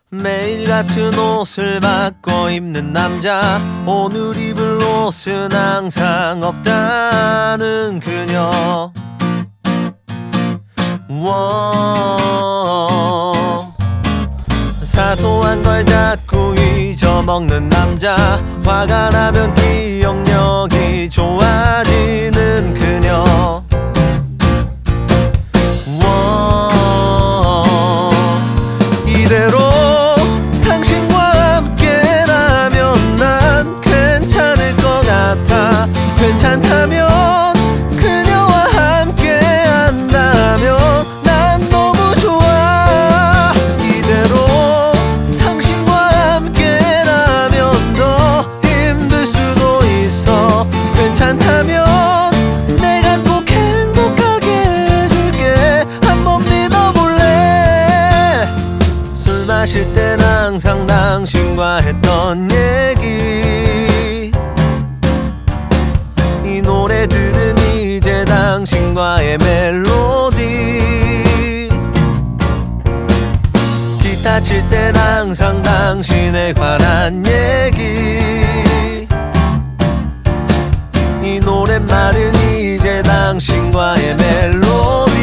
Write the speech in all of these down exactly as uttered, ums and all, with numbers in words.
매일 같은 옷을 바꿔 입는 남자, 오늘 입을 옷은 항상 없다는 그녀. 워. 사소한 걸 자꾸 잊어먹는 남자, 화가 나면 기억력이 좋아지는 그녀. 워. 이대로 당신과 함께라면 난 괜찮을 것 같아. 괜찮다면, 그녀와 함께 한다면 난 너무 좋아. 이대로 당신과 함께라면 더 힘들 수도 있어. 괜찮다면 내가 꼭 행복하게 해줄게. 한번 믿어볼래? 술 마실 땐 항상 당신과 했던 얘기, 이 노래들은 이제 당신과의 멜로디. 기타 칠 땐 항상 당신에 관한 얘기, 이 노랫말은 이제 당신과의 멜로디.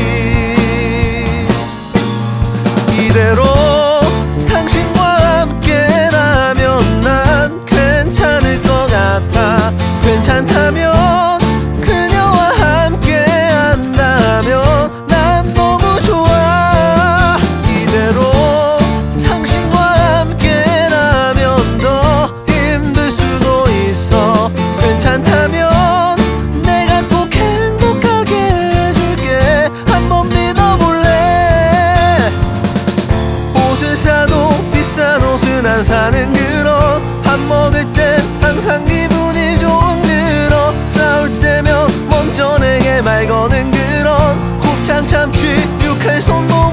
이대로 당신과 함께라면 난 괜찮을 것 같아. 괜찮다면, 그녀와 함께 한다면 난 너무 좋아. 이대로 당신과 함께라면 더 힘들 수도 있어. 괜찮다면 내가 꼭 행복하게 해줄게. 한번 믿어볼래? 옷을 사도 비싼 옷은 안 사는 그런, 밥 먹을 땐 항상 기분이 좋은 그런, 싸울 때면 먼저 내게 말 거는 그런, 곱창 참치 육칼 손목